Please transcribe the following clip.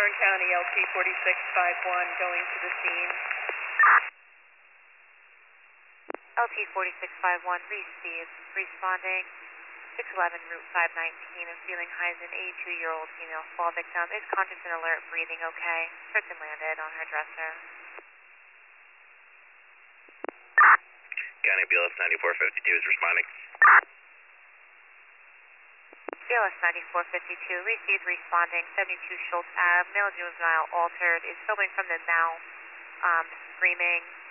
Warren County, LT 4651 going to the scene. LT 4651 received, responding 611 Route 519 and feeling highs. An 82-year-old female fall victim is conscious and alert, breathing okay. Tripped and landed on her dresser. County BLS 9452 is responding. BLS 9452 received, responding 72 Schultz Ave. Male juvenile altered, is filming from the mouth, screaming.